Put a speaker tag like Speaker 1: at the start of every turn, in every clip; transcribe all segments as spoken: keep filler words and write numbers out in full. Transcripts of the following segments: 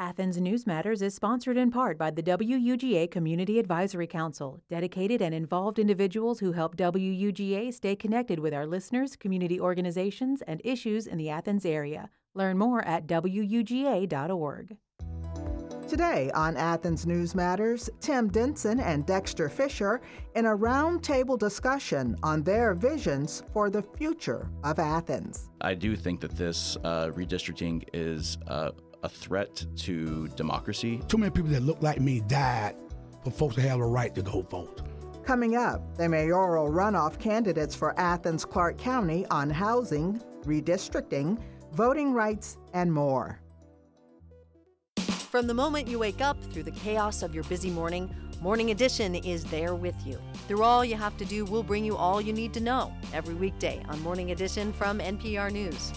Speaker 1: Athens News Matters is sponsored in part by the W U G A Community Advisory Council, dedicated and involved individuals who help W U G A stay connected with our listeners, community organizations, and issues in the Athens area. Learn more at W U G A dot org.
Speaker 2: Today on Athens News Matters, Tim Denson and Dexter Fisher in a roundtable discussion on their visions for the future of Athens.
Speaker 3: I do think that this uh, redistricting is uh, a threat to democracy.
Speaker 4: Too many people that look like me died for folks to have a right to go vote.
Speaker 2: Coming up, the mayoral runoff candidates for Athens Clarke County on housing, redistricting, voting rights, and more.
Speaker 5: From the moment you wake up through the chaos of your busy morning, Morning Edition is there with you. Through all you have to do, we'll bring you all you need to know every weekday on Morning Edition from N P R News.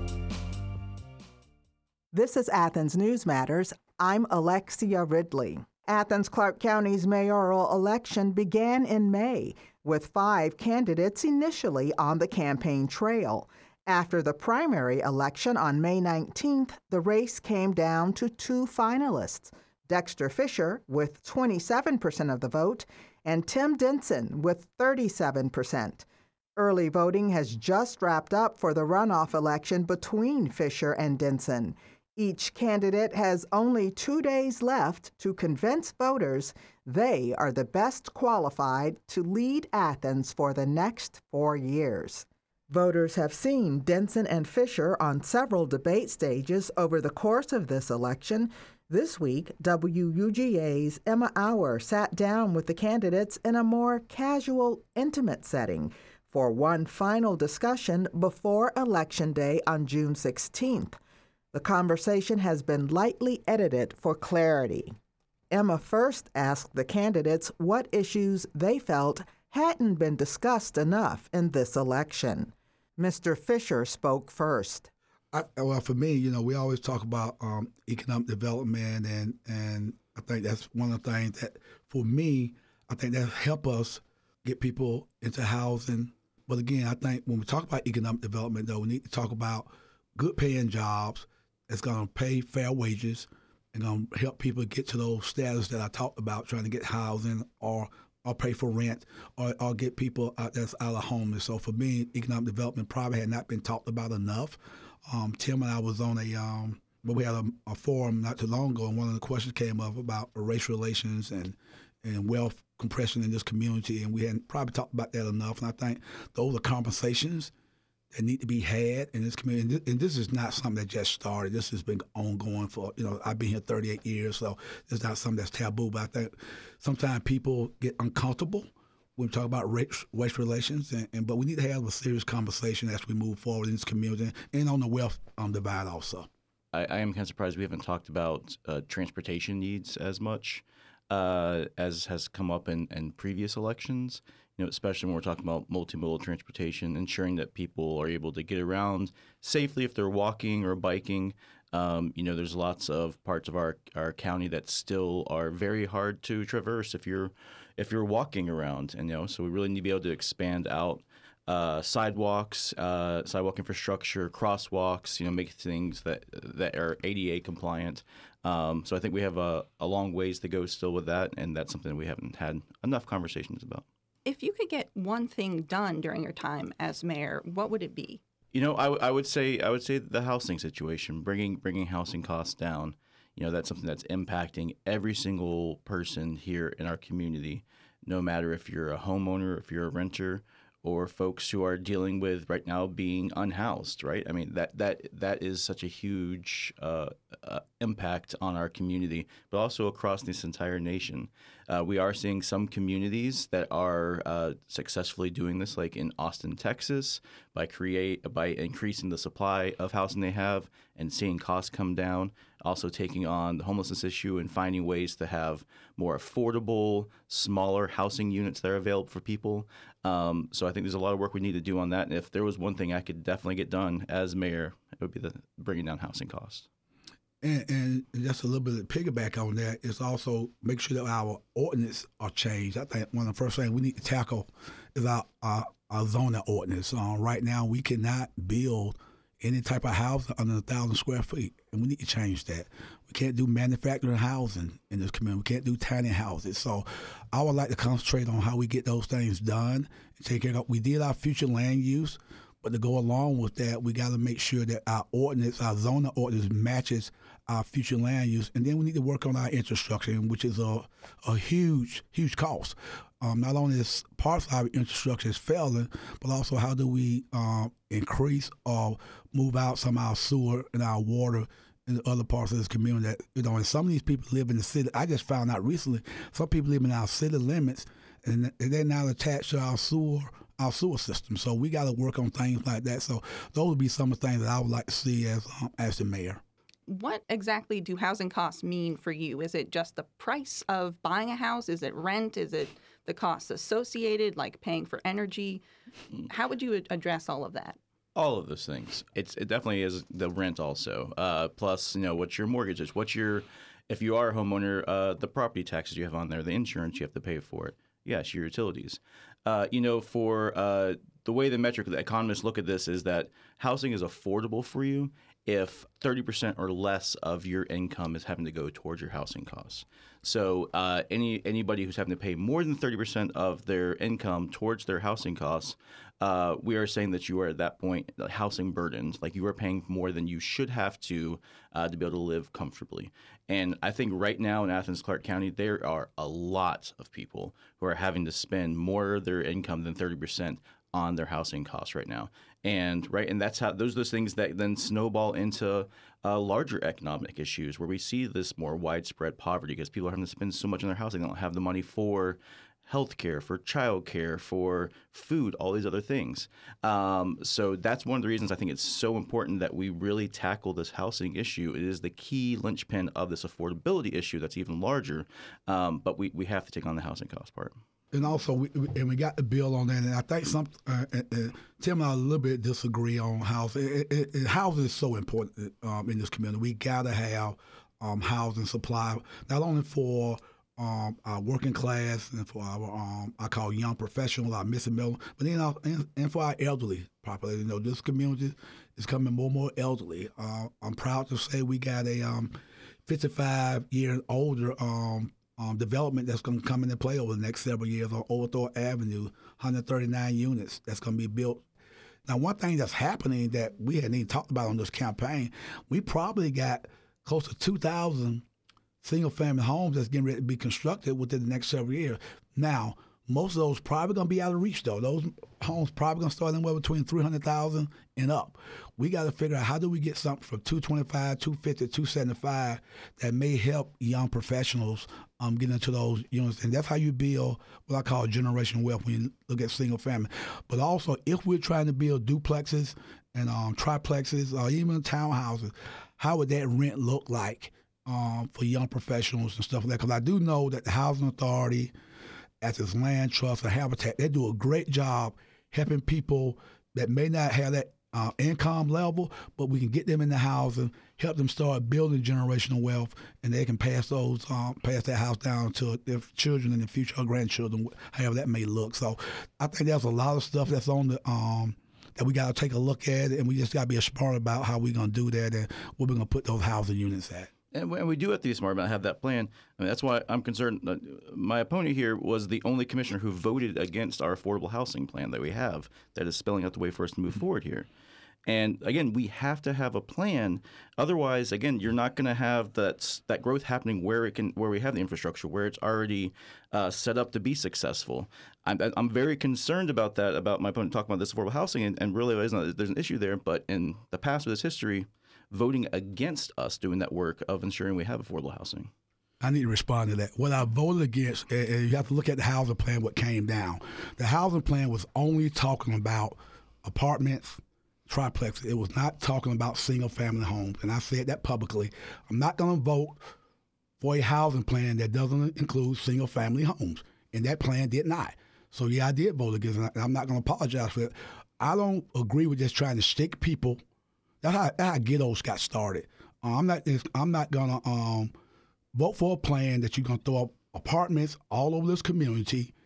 Speaker 2: This is Athens News Matters. I'm Alexia Ridley. Athens Clarke County's mayoral election began in May, with five candidates initially on the campaign trail. After the primary election on May nineteenth, the race came down to two finalists, Dexter Fisher with twenty-seven percent of the vote and Tim Denson with thirty-seven percent. Early voting has just wrapped up for the runoff election between Fisher and Denson. Each candidate has only two days left to convince voters they are the best qualified to lead Athens for the next four years. Voters have seen Denson and Fisher on several debate stages over the course of this election. This week, W U G A's Emma Auer sat down with the candidates in a more casual, intimate setting for one final discussion before Election Day on June sixteenth. The conversation has been lightly edited for clarity. Emma first asked the candidates what issues they felt hadn't been discussed enough in this election. Mister Fisher spoke first.
Speaker 4: I, well, for me, you know, we always talk about um, economic development, and, and I think that's one of the things that, for me, I think that help us get people into housing. But again, I think when we talk about economic development, though, we need to talk about good paying jobs that's going to pay fair wages and going to help people get to those status that I talked about, trying to get housing or or pay for rent or, or get people out that's out of homeless. So for me, economic development probably had not been talked about enough. Um, Tim and I was on a, um, well, we had a, a forum not too long ago, and one of the questions came up about race relations and, and wealth compression in this community, and we hadn't probably talked about that enough. And I think those are conversations that need to be had in this community. And this is not something that just started. This has been ongoing for, you know, I've been here thirty-eight years, so it's not something that's taboo. But I think sometimes people get uncomfortable when we talk about race, race relations, and, and but we need to have a serious conversation as we move forward in this community and on the wealth um, divide also.
Speaker 3: I, I am kind of surprised we haven't talked about uh, transportation needs as much uh, as has come up in, in previous elections. You know, especially when we're talking about multimodal transportation, ensuring that people are able to get around safely if they're walking or biking. Um, you know, there's lots of parts of our, our county that still are very hard to traverse if you're if you're walking around. And you know, so we really need to be able to expand out uh, sidewalks, uh, sidewalk infrastructure, crosswalks. You know, make things that that are A D A compliant. Um, so I think we have a, a long ways to go still with that, and that's something we haven't had enough conversations about.
Speaker 6: If you could get one thing done during your time as mayor, what would it be?
Speaker 3: You know, I, w- I would say I would say the housing situation, bringing bringing housing costs down. You know, that's something that's impacting every single person here in our community, no matter if you're a homeowner, if you're a renter, or folks who are dealing with right now being unhoused. Right? I mean, that that that is such a huge uh, uh, impact on our community, but also across this entire nation. Uh, we are seeing some communities that are uh, successfully doing this, like in Austin, Texas, by create by increasing the supply of housing they have and seeing costs come down. Also taking on the homelessness issue and finding ways to have more affordable, smaller housing units that are available for people. Um, so I think there's a lot of work we need to do on that. And if there was one thing I could definitely get done as mayor, it would be the bringing down housing costs.
Speaker 4: And, and just a little bit of piggyback on that is also make sure that our ordinance are changed. I think one of the first things we need to tackle is our, our, our zoning ordinance. Uh, right now, we cannot build any type of house under a thousand square feet, and we need to change that. We can't do manufacturing housing in this community. We can't do tiny houses. So I would like to concentrate on how we get those things done and take care of. We did our future land use, but to go along with that, we got to make sure that our ordinance, our zoning ordinance, matches our future land use, and then we need to work on our infrastructure, which is a a huge, huge cost. Um, not only is parts of our infrastructure is failing, but also how do we um, increase or move out some of our sewer and our water in other parts of this community that, you know, and some of these people live in the city. I just found out recently, some people live in our city limits, and they're not attached to our sewer our sewer system. So we got to work on things like that. So those would be some of the things that I would like to see as um, as the mayor.
Speaker 6: What exactly do housing costs mean for you? Is it just the price of buying a house? Is it rent? Is it the costs associated, like paying for energy? How would you address all of that?
Speaker 3: All of those things. It's it definitely is the rent also. Uh, plus, you know, what's your mortgage is, what's your, if you are a homeowner, uh, the property taxes you have on there, the insurance you have to pay for it. Yes, your utilities. Uh, you know, for uh, the way the metric the economists look at this is that housing is affordable for you if thirty percent or less of your income is having to go towards your housing costs. So uh, any anybody who's having to pay more than thirty percent of their income towards their housing costs, uh, we are saying that you are at that point housing burdened, like you are paying more than you should have to uh, to be able to live comfortably. And I think right now in Athens, Clarke County, there are a lot of people who are having to spend more of their income than thirty percent on their housing costs right now. And right, and that's how those are those things that then snowball into uh, larger economic issues where we see this more widespread poverty because people are having to spend so much on their housing, they don't have the money for health care, for child care, for food, all these other things. Um, so that's one of the reasons I think it's so important that we really tackle this housing issue. It is the key linchpin of this affordability issue that's even larger, um, but we, we have to take on the housing cost part.
Speaker 4: And also, we, and we got the bill on that, and I think some uh, uh, Tim and I a little bit disagree on housing. It, it, it, housing is so important um, in this community. We got to have um, housing supply, not only for um, our working class and for our, um, I call young professionals, our missing middle, but then our, and, and for our elderly population. You know, this community is coming more and more elderly. Uh, I'm proud to say we got a um, fifty-five year and older um, Um, development that's going to come into play over the next several years on Overthorpe Avenue, one hundred thirty-nine units that's going to be built. Now, one thing that's happening that we hadn't even talked about on this campaign, we probably got close to two thousand single-family homes that's getting ready to be constructed within the next several years. Now, most of those probably going to be out of reach, though. Those homes probably going to start anywhere between three hundred thousand dollars and up. We got to figure out how do we get something from two twenty-five, two fifty, two seventy-five that may help young professionals um, get into those units. And that's how you build what I call generational wealth when you look at single family. But also, if we're trying to build duplexes and um, triplexes or even townhouses, how would that rent look like um, for young professionals and stuff like that? Because I do know that the Housing Authority, as its land trust or habitat, they do a great job helping people that may not have that uh, income level, but we can get them in the housing, help them start building generational wealth, and they can pass those, um, pass that house down to their children in the future or grandchildren, however that may look. So I think there's a lot of stuff that's on the um, that we got to take a look at, and we just got to be smart about how we're going to do that and where we're going to put those housing units at.
Speaker 3: And we do have to be smart about have that plan. I mean, that's why I'm concerned. My opponent here was the only commissioner who voted against our affordable housing plan that we have that is spelling out the way for us to move forward here. And again, we have to have a plan. Otherwise, again, you're not going to have that that growth happening where it can, where we have the infrastructure, where it's already uh, set up to be successful. I'm, I'm very concerned about that. About my opponent talking about this affordable housing, and, and really, there's an issue there. But in the past with this history, voting against us doing that work of ensuring we have affordable housing.
Speaker 4: I need to respond to that. What I voted against, and you have to look at the housing plan, what came down. The housing plan was only talking about apartments, triplexes. It was not talking about single-family homes, and I said that publicly. I'm not going to vote for a housing plan that doesn't include single-family homes, and that plan did not. So, yeah, I did vote against it, and I'm not going to apologize for it. I don't agree with just trying to stick people. That's how, that's how ghettos got started. Uh, I'm not I'm not going to um, vote for a plan that you're going to throw up apartments all over this community,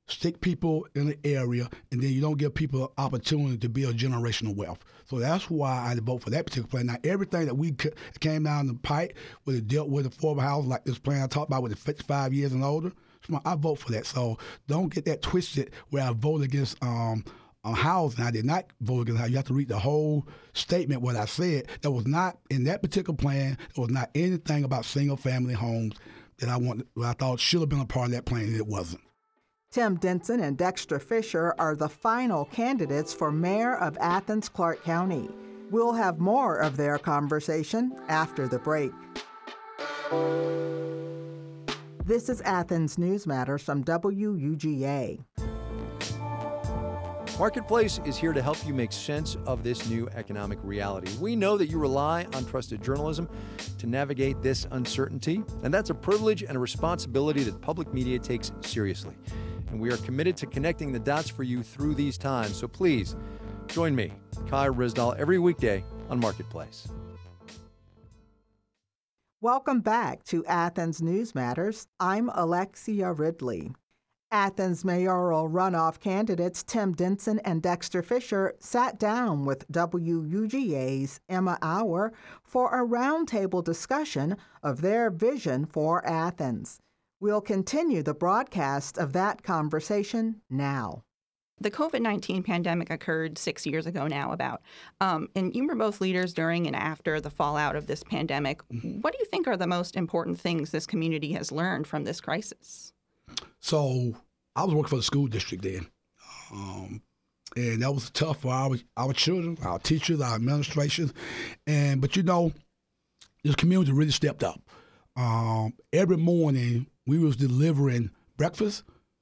Speaker 4: stick people in the area, and then you don't give people an opportunity to build generational wealth. So that's why I vote for that particular plan. Now, everything that we c- came down the pipe with it dealt with affordable housing, like this plan I talked about with the fifty-five years and older, I vote for that. So don't get that twisted where I vote against um, on housing. I did not vote against housing. You have to read the whole statement, what I said. That was not, in that particular plan, there was not anything about single-family homes that I want, I thought should have been a part of that plan, and it wasn't.
Speaker 2: Tim Denson and Dexter Fisher are the final candidates for mayor of Athens, Clarke County. We'll have more of their conversation after the break. This is Athens News Matters from W U G A.
Speaker 7: Marketplace is here to help you make sense of this new economic reality. We know that you rely on trusted journalism to navigate this uncertainty, and that's a privilege and a responsibility that public media takes seriously. And we are committed to connecting the dots for you through these times. So please join me, Kai Ryssdal, every weekday on Marketplace.
Speaker 2: Welcome back to Athens News Matters. I'm Alexia Ridley. Athens mayoral runoff candidates Tim Denson and Dexter Fisher sat down with W U G A's Emma Auer for a roundtable discussion of their vision for Athens. We'll continue the broadcast of that conversation now.
Speaker 6: The COVID nineteen pandemic occurred six years ago now about, um, and you were both leaders during and after the fallout of this pandemic. What do you think are the most important things this community has learned from this crisis?
Speaker 4: So I was working for the school district then, um, and that was tough for our our children, our teachers, our administration. And but you know, this community really stepped up. Um, every morning we was delivering breakfast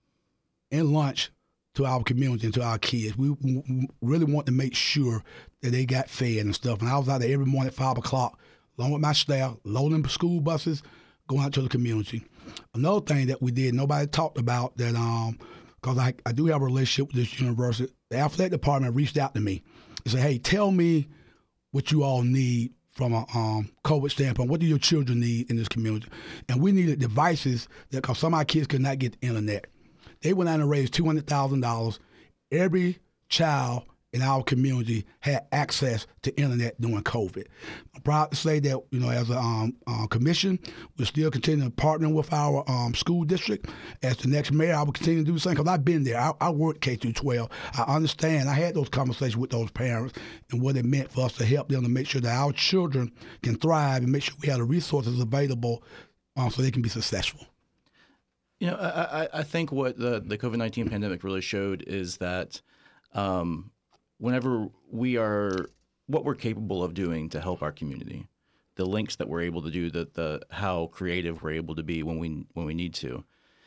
Speaker 4: and lunch to our community and to our kids. We, we really want to make sure that they got fed and stuff. And I was out there every morning at five o'clock, along with my staff, loading school buses, going out to the community. Another thing that we did, nobody talked about that, um, because I, I do have a relationship with this university. The athletic department reached out to me and said, hey, tell me what you all need from a um, COVID standpoint. What do your children need in this community? And we needed devices that, because some of our kids could not get the internet. They went out and raised two hundred thousand dollars. Every child in our community had access to internet during COVID. I'm proud to say that, you know, as a um, uh, commission, we're still continuing to partner with our um, school district. As the next mayor, I will continue to do the same because I've been there. I, I worked K through twelve. I understand. I had those conversations with those parents and what it meant for us to help them to make sure that our children can thrive and make sure we have the resources available um, so they can be successful.
Speaker 3: You know, I, I think what the, the COVID nineteen pandemic really showed is that um, whenever we are, what we're capable of doing to help our community, the links that we're able to do, the, the how creative we're able to be when we when we need to.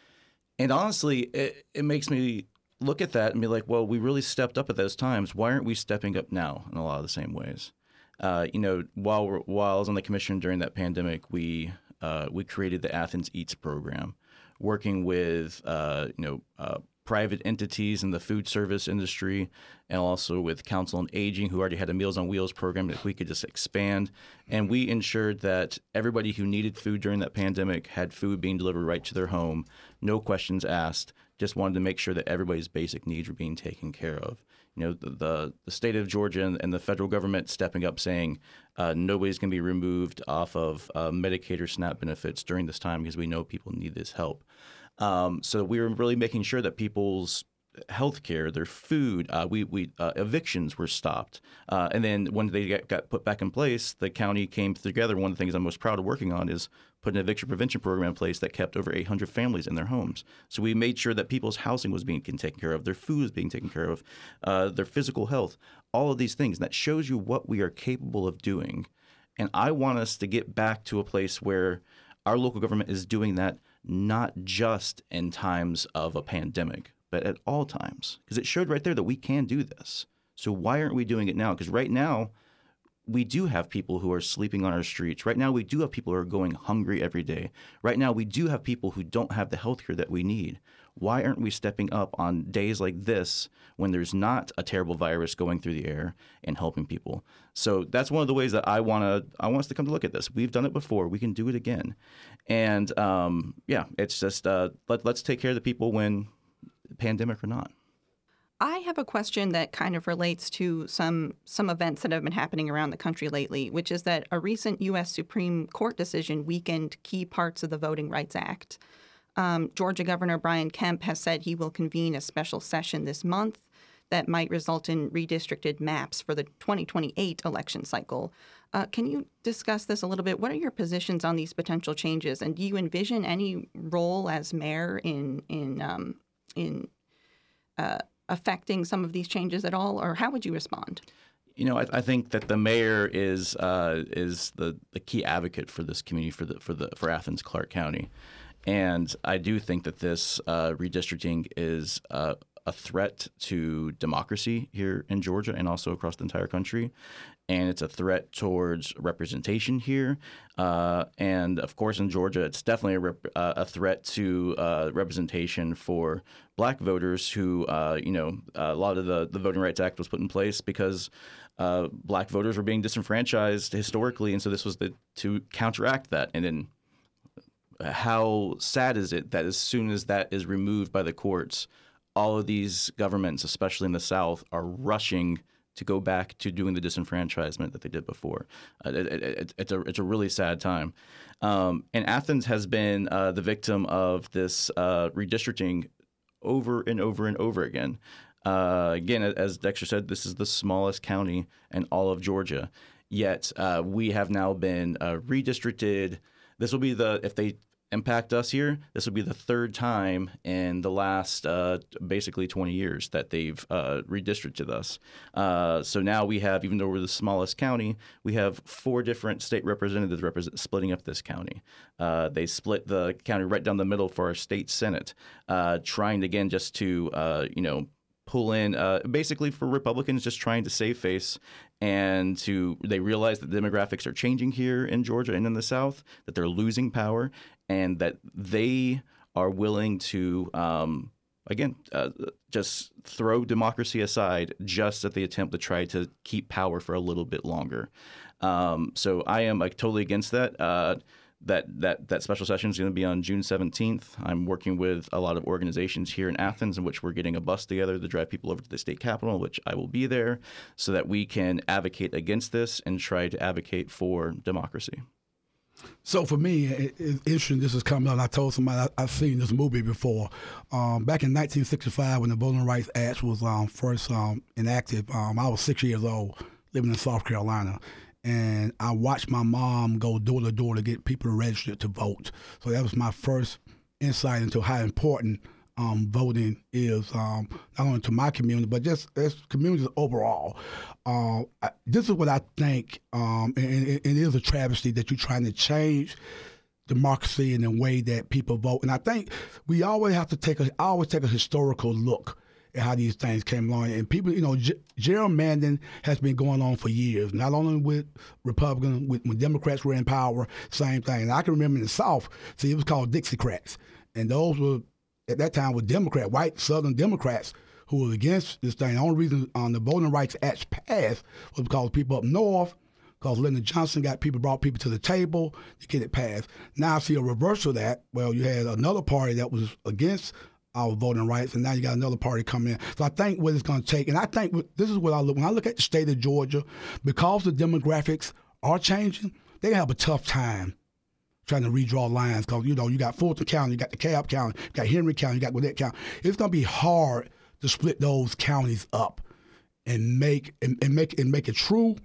Speaker 3: And honestly, it, it makes me look at that and be like, well, we really stepped up at those times. Why aren't we stepping up now in a lot of the same ways? Uh, you know, while we're, while I was on the commission during that pandemic, we uh, we created the Athens Eats program, working with uh, you know uh, private entities in the food service industry, and also with Council on Aging, who already had a Meals on Wheels program that we could just expand. And we ensured that everybody who needed food during that pandemic had food being delivered right to their home, no questions asked. Just wanted to make sure that everybody's basic needs were being taken care of. You know, the the, the state of Georgia and, and the federal government stepping up, saying uh, nobody's going to be removed off of uh, Medicaid or SNAP benefits during this time because we know people need this help. Um, so we were really making sure that people's health care, their food, uh, we, we uh, evictions were stopped. Uh, and then when they got, got put back in place, the county came together. One of the things I'm most proud of working on is putting an eviction prevention program in place that kept over eight hundred families in their homes. So we made sure that people's housing was being taken care of, their food was being taken care of, uh, their physical health, all of these things. And that shows you what we are capable of doing. And I want us to get back to a place where our local government is doing that, not just in times of a pandemic, but at all times, because it showed right there that we can do this. So why aren't we doing it now? Because right now, we do have people who are sleeping on our streets. Right now, we do have people who are going hungry every day. Right now, we do have people who don't have the health care that we need. Why aren't we stepping up on days like this when there's not a terrible virus going through the air and helping people? So that's one of the ways that I want to I want us to come to look at this. We've done it before. We can do it again. And um, yeah, it's just uh, let, let's take care of the people when pandemic or not.
Speaker 6: I have a question that kind of relates to some some events that have been happening around the country lately, which is that a recent U S Supreme Court decision weakened key parts of the Voting Rights Act. Um, Georgia Governor Brian Kemp has said he will convene a special session this month that might result in redistricted maps for the twenty twenty-eight election cycle. Uh, can you discuss this a little bit? What are your positions on these potential changes, and do you envision any role as mayor in in um, in uh, affecting some of these changes at all, or how would you respond?
Speaker 3: You know, I, I think that the mayor is uh, is the, the key advocate for this community, for the for the for Athens Clarke County, and I do think that this uh, redistricting is uh, a threat to democracy here in Georgia and also across the entire country. And it's a threat towards representation here. Uh, and of course, in Georgia, it's definitely a, rep- uh, a threat to uh, representation for black voters who, uh, you know, a lot of the, the Voting Rights Act was put in place because uh, black voters were being disenfranchised historically. And so this was the, to counteract that. And then how sad is it that as soon as that is removed by the courts, all of these governments, especially in the South, are rushing to go back to doing the disenfranchisement that they did before. Uh, it, it, it's a it's a really sad time. Um, and Athens has been uh, the victim of this uh, redistricting over and over and over again. Uh, again, as Dexter said, this is the smallest county in all of Georgia. Yet uh, we have now been uh, redistricted. This will be the, if they impact us here, this will be the third time in the last uh, basically twenty years that they've uh, redistricted us. Uh, so now we have, even though we're the smallest county, we have four different state representatives represent, splitting up this county. Uh, they split the county right down the middle for our state Senate, uh, trying to, again, just to, uh, you know, pull in uh, basically for Republicans just trying to save face, and to they realize that the demographics are changing here in Georgia and in the South, that they're losing power, and that they are willing to, um, again, uh, just throw democracy aside just at the attempt to try to keep power for a little bit longer. Um, so I am like totally against that. Uh, That that that special session is going to be on June seventeenth. I'm working with a lot of organizations here in Athens in which we're getting a bus together to drive people over to the state capitol, which I will be there, so that we can advocate against this and try to advocate for democracy.
Speaker 4: So for me, it, it's interesting this is coming up. I told somebody I, I've seen this movie before. Um, back in nineteen sixty-five, when the Voting Rights Act was um, first um, enacted, um, I was six years old, living in South Carolina. And I watched my mom go door to door to get people registered to vote. So that was my first insight into how important um, voting is, um, not only to my community, but just as communities overall. Uh, I, this is what I think, um, and, and it is a travesty that you're trying to change democracy in the way that people vote. And I think we always have to take a, I always take a historical look at how these things came along. And people, you know, g- gerrymandering has been going on for years, not only with Republicans, with, when Democrats were in power, same thing. And I can remember in the South, see, it was called Dixiecrats. And those were, at that time, were Democrat, white Southern Democrats who were against this thing. The only reason um, the Voting Rights Act passed was because people up north, because Lyndon Johnson got people, brought people to the table to get it passed. Now I see a reverse of that. Well, you had another party that was against our voting rights, and now you got another party coming in. So I think what it's going to take, and I think this is what I look, when I look at the state of Georgia, because the demographics are changing, they have a tough time trying to redraw lines, because, you know, you got Fulton County, you got DeKalb County, you got Henry County, you got Gwinnett County. It's going to be hard to split those counties up and make and, and make and make it true.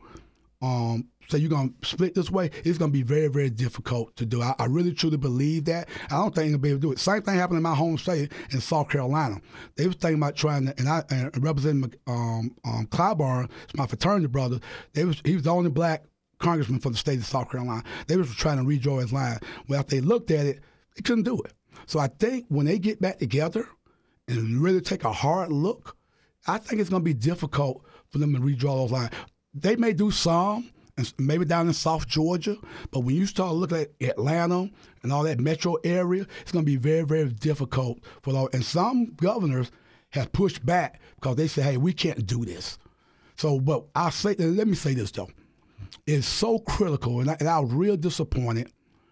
Speaker 4: Um, so you're going to split this way, it's going to be very, very difficult to do. I, I really, truly believe that. I don't think they'll be able to do it. Same thing happened in my home state in South Carolina. They was thinking about trying to, and I and representing um, um, Clyburn, it's my fraternity brother, they was, he was the only black congressman for the state of South Carolina. They was trying to redraw his line. Well, after they looked at it, they couldn't do it. So I think when they get back together and really take a hard look, I think it's going to be difficult for them to redraw those lines. They may do some, and maybe down in South Georgia, but when you start looking at Atlanta and all that metro area, it's going to be very, very difficult for those. And some governors have pushed back because they say, hey, we can't do this. So, but I'll say, let me say this, though. It's so critical, and I, and I was real disappointed.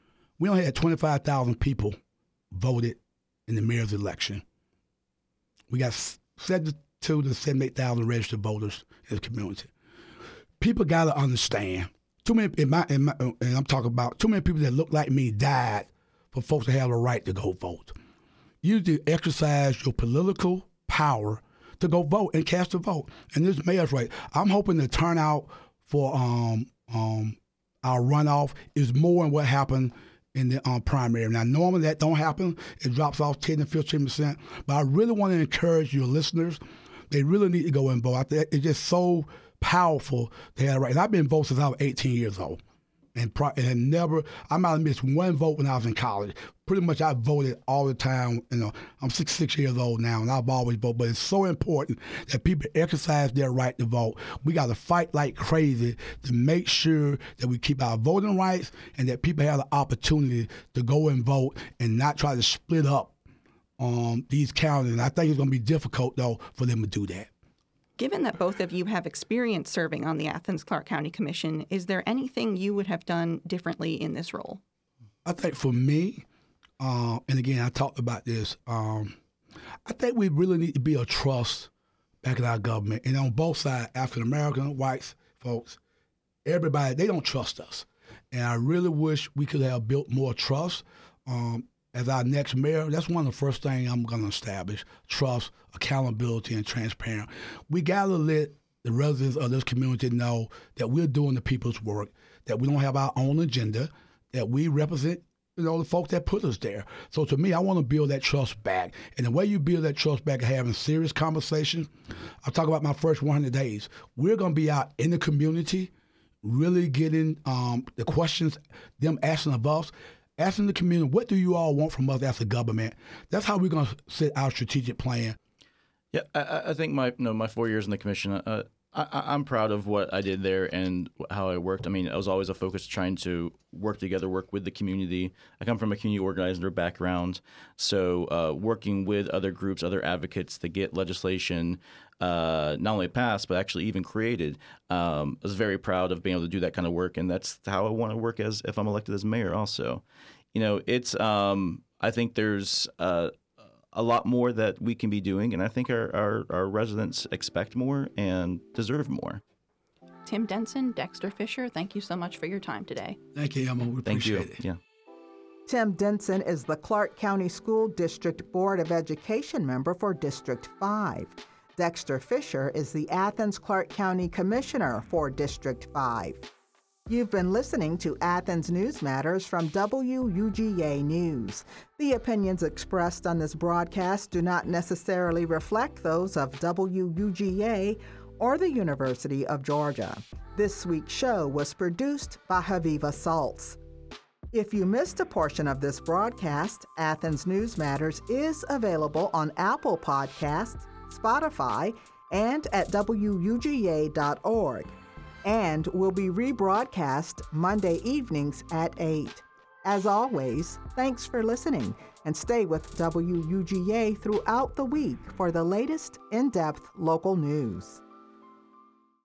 Speaker 4: We only had twenty-five thousand people voted in the mayor's election. We got seventy-two to seventy-eight thousand registered voters in the community. People got to understand. Too many, in my, in my, and I'm talking about too many people that look like me died for folks to have the right to go vote. You need to exercise your political power to go vote and cast a vote. And this mayor's right. I'm hoping the turnout for um, um, our runoff is more than what happened in the um, primary. Now, normally that don't happen. It drops off ten to fifteen percent. But I really want to encourage your listeners. They really need to go and vote. I think it's just so powerful to have it right. And I've been voting since I was eighteen years old. And, pro- and never, I might have missed one vote when I was in college. Pretty much I voted all the time. You know, I'm sixty-six years old now, and I've always voted. But it's so important that people exercise their right to vote. We got to fight like crazy to make sure that we keep our voting rights and that people have the opportunity to go and vote and not try to split up um, these counties. And I think it's going to be difficult, though, for them to do that.
Speaker 6: Given that both of you have experience serving on the Athens-Clarke County Commission, is there anything you would have done differently in this role?
Speaker 4: I think for me, uh, and again, I talked about this, um, I think we really need to be a trust back in our government. And on both sides, African-American, whites, folks, everybody, they don't trust us. And I really wish we could have built more trust. Um, As our next mayor, that's one of the first things I'm going to establish, trust, accountability, and transparency. We got to let the residents of this community know that we're doing the people's work, that we don't have our own agenda, that we represent, you know, the folks that put us there. So to me, I want to build that trust back. And the way you build that trust back is having serious conversations. I'll talk about my first one hundred days. We're going to be out in the community, really getting um, the questions, them asking of us, asking the community, what do you all want from us as a government? That's how we're going to set our strategic plan.
Speaker 3: Yeah, I, I think my you know, my four years in the commission, uh, I, I'm proud of what I did there and how I worked. I mean, it was always a focus trying to work together, work with the community. I come from a community organizer background, so uh, working with other groups, other advocates to get legislation uh, not only passed, but actually even created. Um, I was very proud of being able to do that kind of work, and that's how I want to work as if I'm elected as mayor also. You know, it's um, I think there's uh, a lot more that we can be doing, and I think our, our, our residents expect more and deserve more.
Speaker 6: Tim Denson, Dexter Fisher, thank you so much for your time today.
Speaker 4: Thank you, Emma. We
Speaker 3: Thank
Speaker 4: appreciate
Speaker 3: you.
Speaker 4: it.
Speaker 3: Yeah.
Speaker 2: Tim Denson is the Clarke County School District Board of Education member for District five. Dexter Fisher is the Athens-Clarke County Commissioner for District five. You've been listening to Athens News Matters from W U G A News. The opinions expressed on this broadcast do not necessarily reflect those of W U G A or the University of Georgia. This week's show was produced by Haviva Saltz. If you missed a portion of this broadcast, Athens News Matters is available on Apple Podcasts, Spotify, and at W U G A dot org. And will be rebroadcast Monday evenings at eight. As always, thanks for listening, and stay with W U G A throughout the week for the latest in-depth local news.